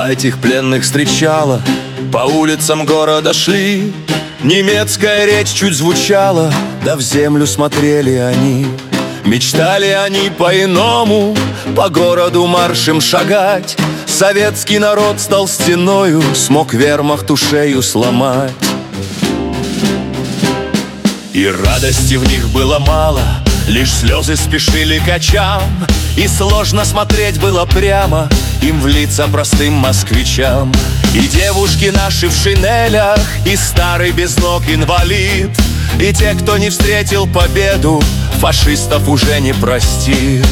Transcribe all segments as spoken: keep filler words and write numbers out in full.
А этих пленных встречала, по улицам города шли. Немецкая речь чуть звучала, да в землю смотрели они. Мечтали они по-иному, по городу маршем шагать. Советский народ стал стеною, смог вермахту шею сломать. И радости в них было мало, лишь слезы спешили к очам. И сложно смотреть было прямо им в лица простым москвичам. И девушки наши в шинелях, и старый без ног инвалид, и те, кто не встретил победу, фашистов уже не простит.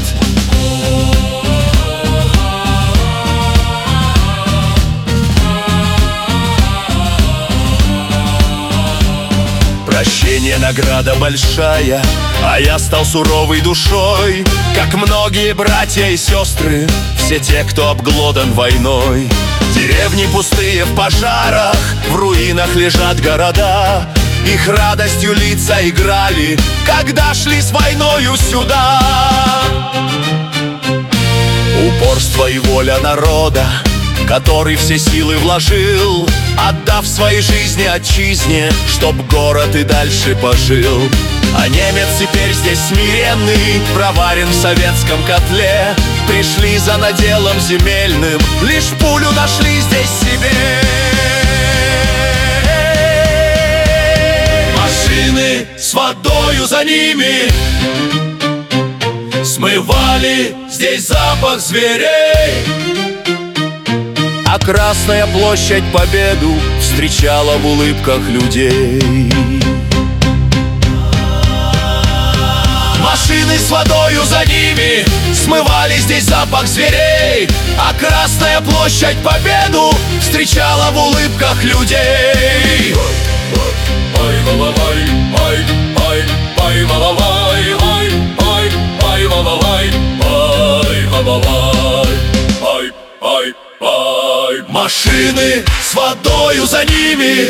Прощение — награда большая, а я стал суровой душой, как многие братья и сестры, все те, кто обглодан войной. Деревни пустые в пожарах, в руинах лежат города. Их радостью лица играли, когда шли с войною сюда. Упорство и воля народа, который все силы вложил, отдав своей жизни отчизне, чтоб город и дальше пожил. А немец теперь здесь смиренный, проварен в советском котле. Пришли за наделом земельным, лишь пулю нашли здесь себе. Машины с водою за ними смывали здесь запах зверей. А Красная площадь победу встречала в улыбках людей. Машины с водою за ними смывали здесь запах зверей. А Красная площадь победу встречала в улыбках людей. Ой, ой, ой, ой, ой, ой, ой, ой, ой, ой, ой, ой, ой, ой. Машины с водою за ними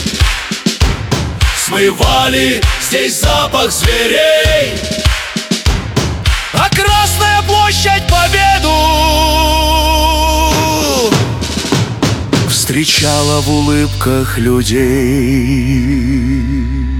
смывали здесь запах зверей. А Красная площадь победу встречала в улыбках людей.